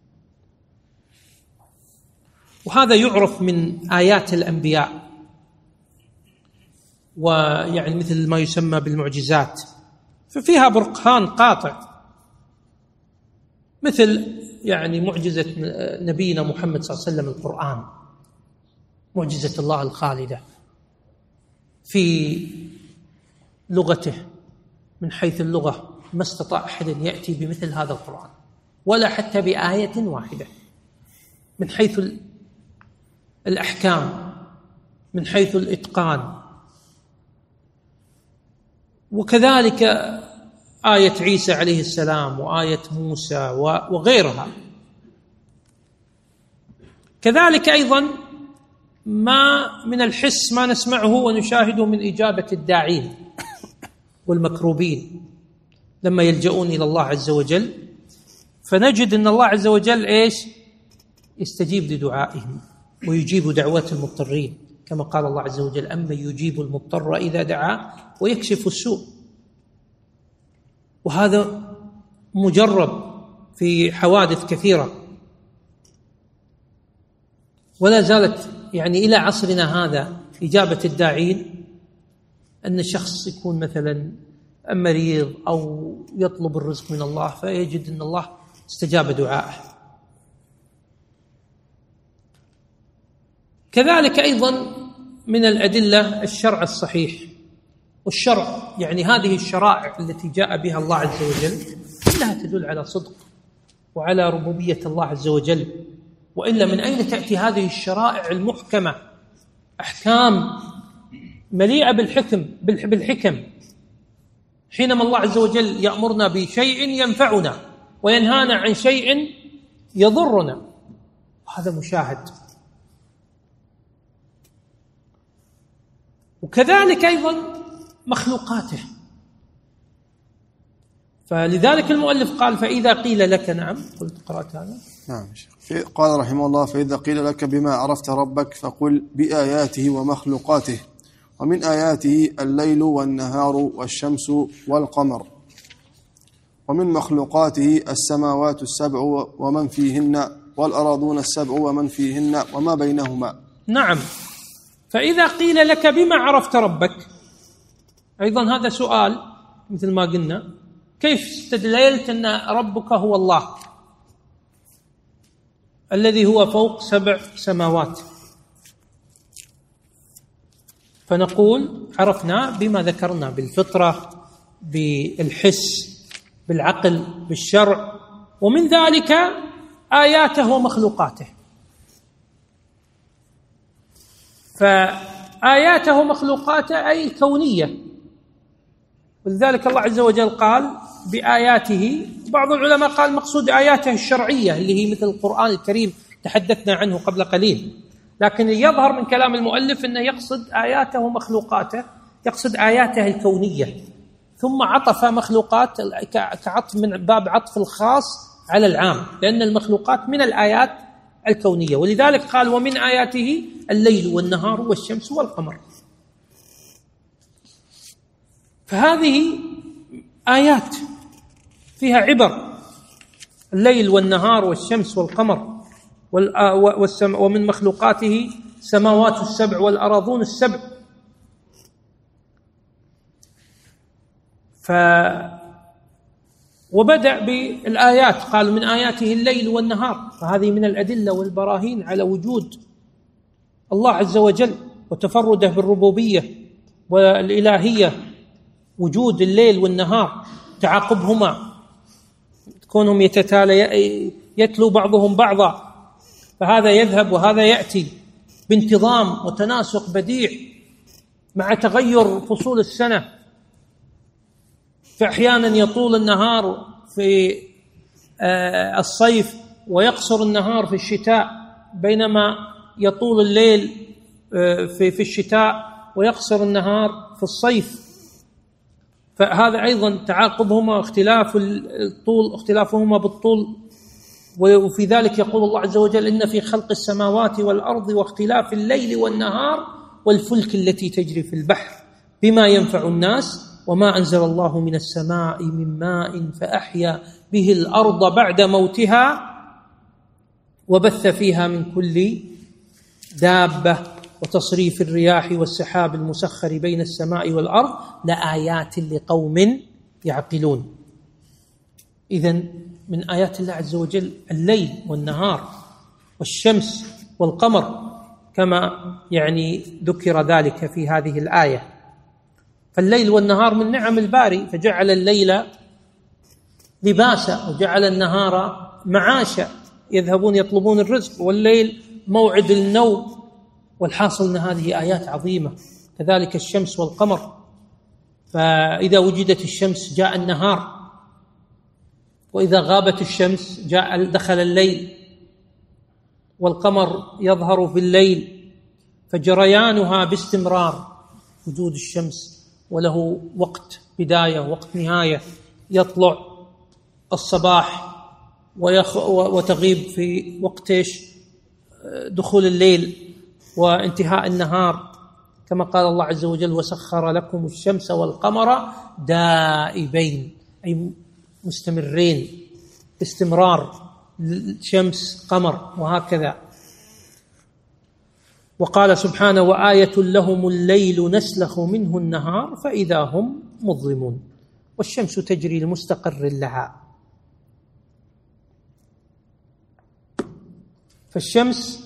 وهذا يعرف من آيات الأنبياء، ويعني مثل ما يسمى بالمعجزات، ففيها برهان قاطع، مثل يعني معجزة نبينا محمد صلى الله عليه وسلم القرآن، معجزة الله الخالدة في لغته، من حيث اللغة ما استطاع أحد يأتي بمثل هذا القرآن ولا حتى بآية واحدة، من حيث الأحكام، من حيث الإتقان. وكذلك آية عيسى عليه السلام وآية موسى وغيرها. كذلك أيضا ما من الحس ما نسمعه ونشاهده من إجابة الداعين والمكروبين لما يلجؤون إلى الله عز وجل، فنجد أن الله عز وجل إيش؟ يستجيب لدعائهم ويجيب دعوات المضطرين، كما قال الله عز وجل أمن يجيب المضطر إذا دعاه ويكشف السوء. وهذا مجرب في حوادث كثيرة، ولا زالت يعني إلى عصرنا هذا إجابة الداعين أن الشخص يكون مثلا مريض أو يطلب الرزق من الله فيجد أن الله استجاب دعائه. كذلك أيضا من الأدلة الشرع الصحيح، والشرع يعني هذه الشرائع التي جاء بها الله عز وجل كلها تدل على صدق وعلى ربوبية الله عز وجل، وإلا من أين تأتي هذه الشرائع المحكمة؟ أحكام مليئة بالحكم حينما الله عز وجل يأمرنا بشيء ينفعنا وينهانا عن شيء يضرنا، هذا مشاهد. وكذلك أيضا مخلوقاته، فلذلك المؤلف قال فإذا قيل لك، نعم قلت قرأت هذا، نعم قال رحمه الله فإذا قيل لك بما عرفت ربك فقل بآياته ومخلوقاته، ومن آياته الليل والنهار والشمس والقمر، ومن مخلوقاته السماوات السبع ومن فيهن والأراضون السبع ومن فيهن وما بينهما. نعم. فإذا قيل لك بما عرفت ربك، أيضا هذا سؤال مثل ما قلنا، كيف استدللت أن ربك هو الله الذي هو فوق 7 سماوات؟ فنقول عرفنا بما ذكرنا، بالفطرة، بالحس، بالعقل، بالشرع، ومن ذلك آياته ومخلوقاته. فآياته ومخلوقاته أي كونية، ولذلك الله عز وجل قال بآياته. بعض العلماء قال مقصود آياته الشرعية اللي هي مثل القرآن الكريم تحدثنا عنه قبل قليل، لكن يظهر من كلام المؤلف أنه يقصد آياته ومخلوقاته، يقصد آياته الكونية، ثم عطف مخلوقات كعطف من باب عطف الخاص على العام، لأن المخلوقات من الآيات الكونية، ولذلك قال ومن آياته الليل والنهار والشمس والقمر. فهذه آيات فيها عبر، الليل والنهار والشمس والقمر، ومن مخلوقاته سماوات السبع والأراضون السبع. وبدأ بالآيات، قال من آياته الليل والنهار، فهذه من الأدلة والبراهين على وجود الله عز وجل وتفرده بالربوبية والإلهية، وجود الليل والنهار، تعاقبهما، كونهم يتلو بعضهم بعضا، فهذا يذهب وهذا يأتي بانتظام وتناسق بديع مع تغير فصول السنة. فأحيانا يطول النهار في الصيف ويقصر النهار في الشتاء، بينما يطول الليل في الشتاء ويقصر النهار في الصيف. فهذا أيضا تعاقبهما اختلافهما بالطول. وفي ذلك يقول الله عز وجل إن في خلق السماوات والأرض واختلاف الليل والنهار والفلك التي تجري في البحر بما ينفع الناس وما أنزل الله من السماء من ماء فأحيا به الأرض بعد موتها وبث فيها من كل دابة وتصريف الرياح والسحاب المسخر بين السماء والأرض لآيات لقوم يعقلون. إذن من آيات الله عز وجل الليل والنهار والشمس والقمر، كما ذكر ذلك في هذه الآية. فالليل والنهار من نعم الباري، فجعل الليل لباسا وجعل النهار معاشا، يذهبون يطلبون الرزق، والليل موعد النوم. والحاصل أن هذه آيات عظيمة. كذلك الشمس والقمر، فإذا وجدت الشمس جاء النهار، وإذا غابت الشمس دخل الليل، والقمر يظهر في الليل، فجريانها باستمرار. وجود الشمس وله وقت بداية ووقت نهاية، يطلع الصباح وتغيب في وقت دخول الليل وانتهاء النهار، كما قال الله عز وجل وسخر لكم الشمس والقمر دائبين، أي مستمرين. استمرار شمس قمر وهكذا. وقال سبحانه: وآية لهم الليل نسلخ منه النهار فإذا هم مظلمون والشمس تجري لمستقر لها. فالشمس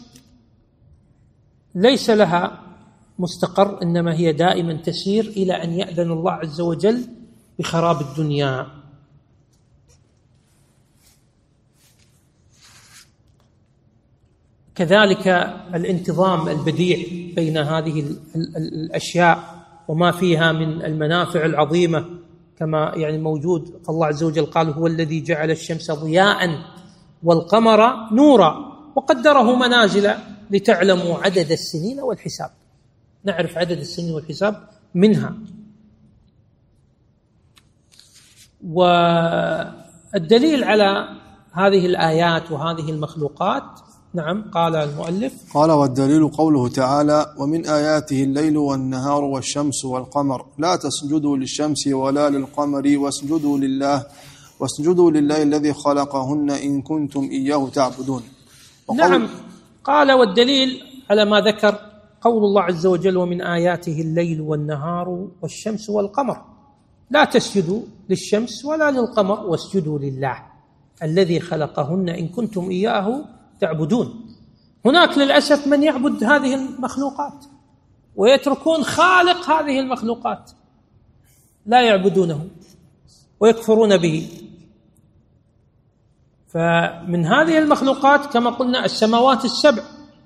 ليس لها مستقر، إنما هي دائما تسير إلى أن يأذن الله عز وجل بخراب الدنيا. كذلك الانتظام البديع بين هذه الأشياء وما فيها من المنافع العظيمة، كما يعني موجود. فالله عز وجل قال: هو الذي جعل الشمس ضياء والقمر نورا وقدره منازل لتعلموا عدد السنين والحساب. نعرف عدد السنين والحساب منها. والدليل على هذه الآيات وهذه المخلوقات، نعم، قال المؤلف: قال: والدليل قوله تعالى: ومن آياته الليل والنهار والشمس والقمر لا تسجدوا للشمس ولا للقمر واسجدوا لله الذي خلقهن إن كنتم إياه تعبدون. نعم، قال: والدليل على ما ذكر قول الله عز وجل: ومن آياته الليل والنهار والشمس والقمر لا تسجدوا للشمس ولا للقمر واسجدوا لله الذي خلقهن إن كنتم إياه تعبدون. هناك للأسف من يعبد هذه المخلوقات ويتركون خالق هذه المخلوقات، لا يعبدونه ويكفرون به. فمن هذه المخلوقات كما قلنا السماوات السبع،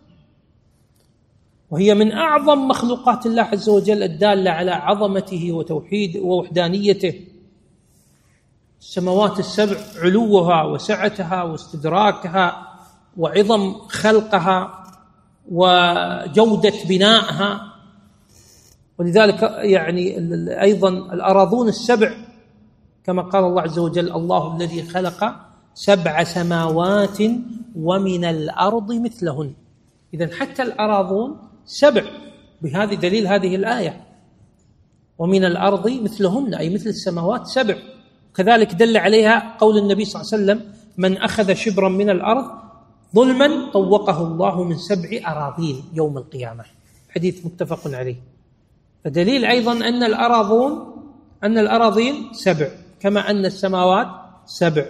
وهي من أعظم مخلوقات الله عز وجل الدالة على عظمته وتوحيد ووحدانيته. السماوات السبع علوها وسعتها واستدراكها وعظم خلقها وجودة بنائها. ولذلك يعني أيضا الأراضون السبع، كما قال الله عز وجل: الله الذي خلق 7 سماوات ومن الأرض مثلهن. إذن حتى الأراضون 7 بهذه دليل هذه الآية: ومن الأرض مثلهن، أي مثل السماوات 7. كذلك دل عليها قول النبي صلى الله عليه وسلم: من أخذ شبرا من الأرض ظلما طوقه الله من 7 أراضين يوم القيامة. حديث متفق عليه. فدليل أيضا أن الأراضين 7 كما أن السماوات 7.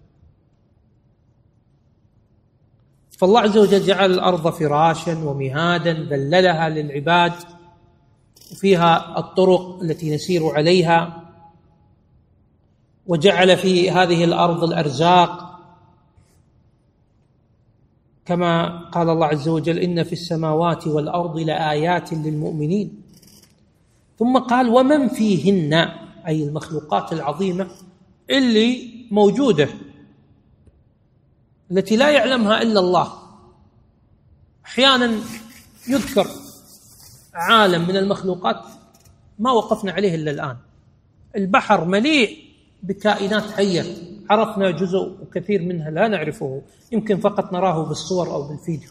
فالله عز وجل جعل الأرض فراشا ومهادا ذللها للعباد، وفيها الطرق التي نسير عليها، وجعل في هذه الأرض الأرزاق، كما قال الله عز وجل: إن في السماوات والأرض لآيات للمؤمنين. ثم قال: ومن فيهن، أي المخلوقات العظيمة اللي موجودة التي لا يعلمها إلا الله. أحيانا يذكر عالم من المخلوقات ما وقفنا عليه إلا الآن. البحر مليء بكائنات حية، عرفنا جزء وكثير منها لا نعرفه، يمكن فقط نراه بالصور أو بالفيديو.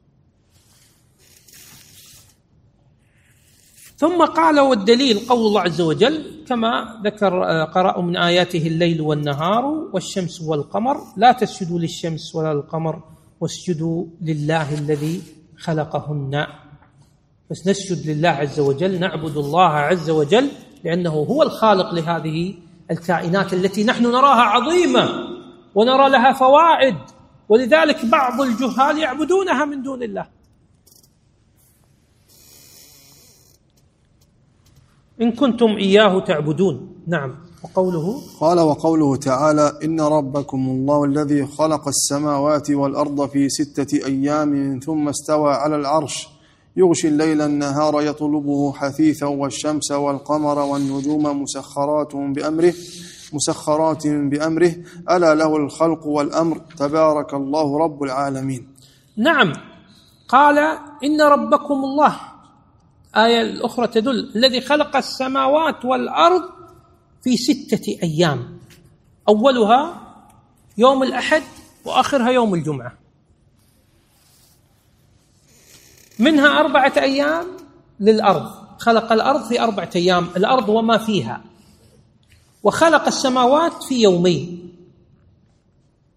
ثم قال: والدليل قول الله عز وجل كما ذكر: قرأوا من آياته الليل والنهار والشمس والقمر لا تسجدوا للشمس ولا للقمر واسجدوا لله الذي خلقهن. بس نسجد لله عز وجل، نعبد الله عز وجل، لأنه هو الخالق لهذه الكائنات التي نحن نراها عظيمة ونرى لها فوائد، ولذلك بعض الجهال يعبدونها من دون الله. إن كنتم إياه تعبدون. نعم. وقوله تعالى: إن ربكم الله الذي خلق السماوات والأرض في 6 أيام ثم استوى على العرش يغشي الليل النهار يطلبه حثيثا والشمس والقمر والنجوم مسخرات بأمره ألا له الخلق والأمر تبارك الله رب العالمين. نعم، قال: إن ربكم الله. آية الأخرى تدل: الذي خلق السماوات والأرض في 6 أيام، أولها يوم الأحد وآخرها يوم الجمعة، منها 4 أيام للأرض، خلق الأرض في 4 أيام، الأرض وما فيها، وخلق السماوات في 2 يومين.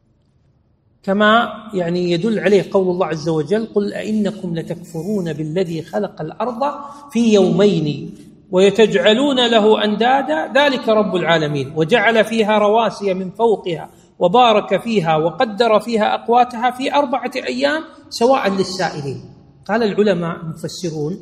كما يعني يدل عليه قول الله عز وجل: قل أئنكم لتكفرون بالذي خلق الأرض في يومين ويتجعلون له أندادا ذلك رب العالمين وجعل فيها رواسي من فوقها وبارك فيها وقدر فيها أقواتها في 4 أيام سواء للسائلين. قال العلماء المفسرون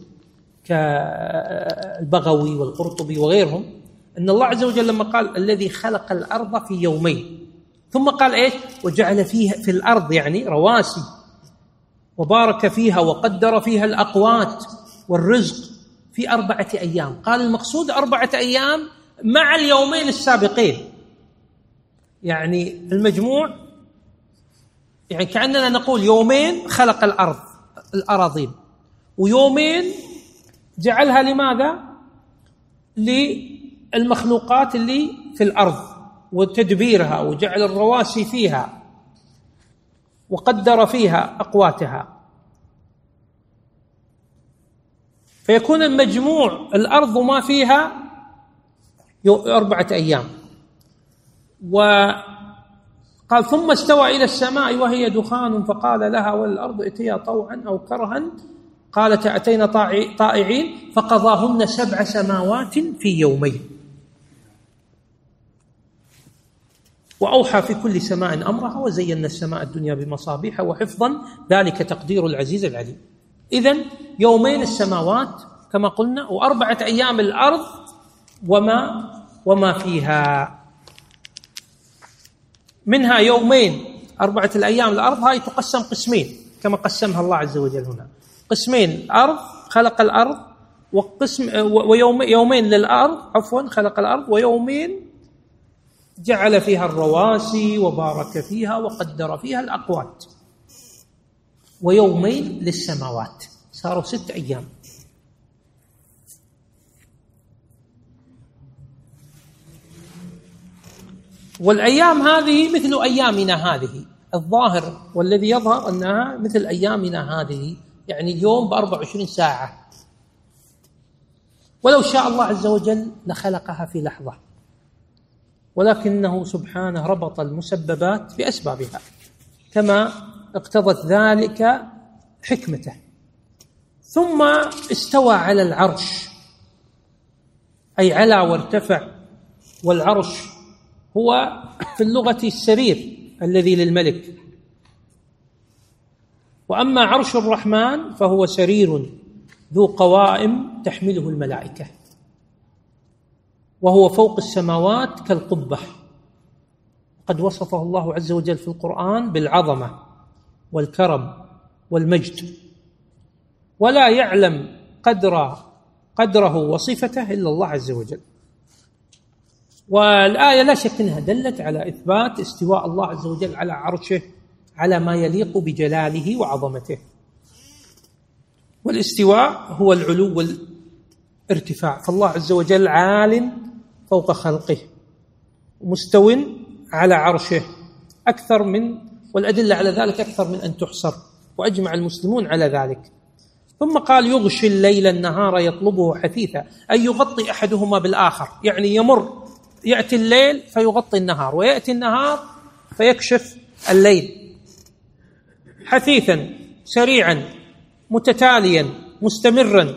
كالبغوي والقرطبي وغيرهم أن الله عز وجل لما قال الذي خلق الأرض في يومين ثم قال إيش؟ وجعل فيها في الأرض يعني رواسي وبارك فيها وقدر فيها الأقوات والرزق في 4 أيام. قال المقصود 4 أيام مع اليومين السابقين، يعني المجموع يعني كأننا نقول يومين خلق الأراضين ويومين جعلها لماذا؟ للمخلوقات اللي في الأرض وتدبيرها وجعل الرواسي فيها وقدر فيها أقواتها، فيكون المجموع الأرض ما فيها 4 أيام. وقال ثم استوى إلى السماء وهي دخان فقال لها والأرض ائتيا طوعا أو كرها قالت أتينا طائعين فقضاهن 7 سماوات في يومين وأوحى في كل سماء أمرها وزينا السماء الدنيا بمصابيح وحفظا ذلك تقدير العزيز العليم. إذن يومين السماوات كما قلنا و4 أيام الأرض وما فيها، منها يومين 4 الأيام الأرض هاي تقسم قسمين كما قسمها الله عز وجل هنا، قسمين الأرض خلق الأرض ويومين للأرض خلق الأرض ويومين جعل فيها الرواسي وبارك فيها وقدر فيها الأقوات ويومين للسماوات صاروا 6 أيام. والأيام هذه مثل أيامنا هذه، الظاهر والذي يظهر أنها مثل أيامنا هذه، يعني اليوم ب24 ساعة، ولو شاء الله عز وجل لخلقها في لحظة، ولكنه سبحانه ربط المسببات بأسبابها كما اقتضت ذلك حكمته. ثم استوى على العرش، أي علا وارتفع، والعرش هو في اللغة السرير الذي للملك، وأما عرش الرحمن فهو سرير ذو قوائم تحمله الملائكة، وهو فوق السماوات كالقبة. قد وصفه الله عز وجل في القرآن بالعظمة والكرم والمجد، ولا يعلم قدره وصفته إلا الله عز وجل. والآية لا شك أنها دلت على إثبات استواء الله عز وجل على عرشه على ما يليق بجلاله وعظمته. والاستواء هو العلو والارتفاع، فالله عز وجل عال فوق خلقه مستو على عرشه أكثر من، والأدلة على ذلك أكثر من أن تحصر، وأجمع المسلمون على ذلك. ثم قال يغشي الليل النهار يطلبه حثيثا، أي يغطي أحدهما بالآخر، يعني يأتي الليل فيغطي النهار، ويأتي النهار فيكشف الليل، حثيثا سريعا متتاليا مستمرا.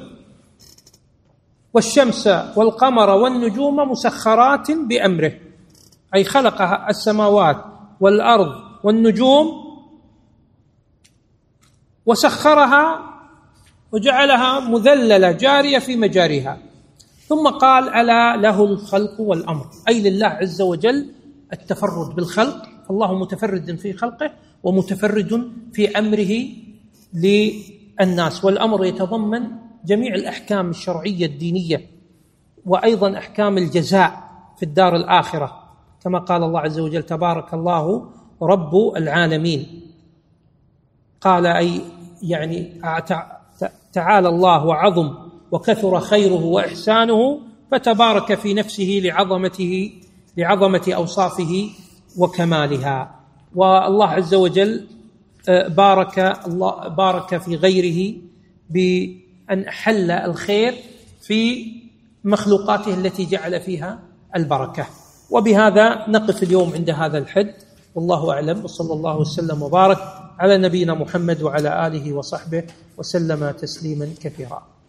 والشمس والقمر والنجوم مسخرات بأمره، أي خلق السماوات والأرض والنجوم وسخرها وجعلها مذللة جارية في مجاريها. ثم قال ألا له الخلق والأمر، أي لله عز وجل التفرد بالخلق، فالله متفرد في خلقه ومتفرد في أمره للناس. والأمر يتضمن جميع الأحكام الشرعية الدينية، وأيضا أحكام الجزاء في الدار الآخرة، كما قال الله عز وجل تبارك الله رب العالمين. قال أي يعني تعالى الله وعظم وكثر خيره وإحسانه، فتبارك في نفسه لعظمة أوصافه وكمالها. والله عز وجل بارك في غيره بأن أحل الخير في مخلوقاته التي جعل فيها البركة. وبهذا نقف اليوم عند هذا الحد، والله أعلم، وصلى الله وسلم وبارك على نبينا محمد وعلى آله وصحبه وسلم تسليما كثيرا.